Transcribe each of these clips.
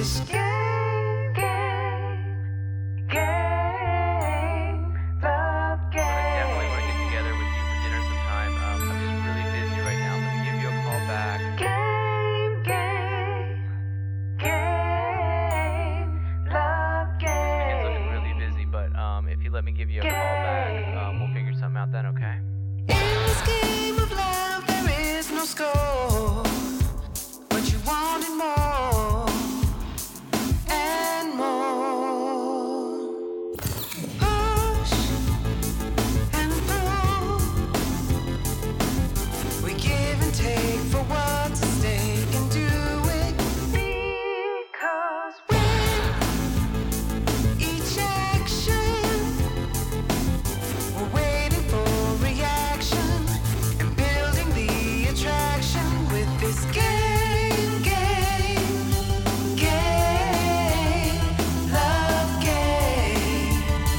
this love game. I definitely want to get together with you for dinner sometime. I'm just really busy right now. Let me give you a call back. Love This weekend's looking really busy, but if you let me give you a call back, we'll figure something out then, okay? In this game of love, there is no score, but you wanted more and more. Push and pull, we give and take for what's at stake and do it because with each action, we're waiting for reaction and building the attraction with this game, love game.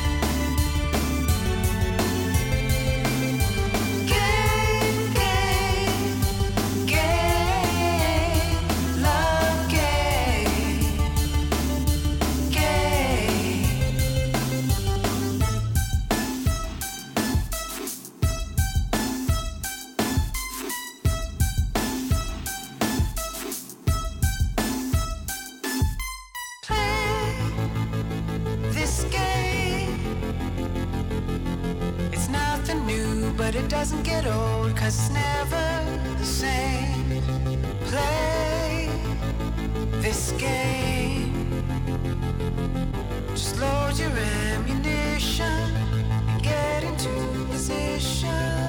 Love Play this game. It's nothing new, but it doesn't get old, 'cause it's never the same. Play this game. Just load your ammunition and get into position.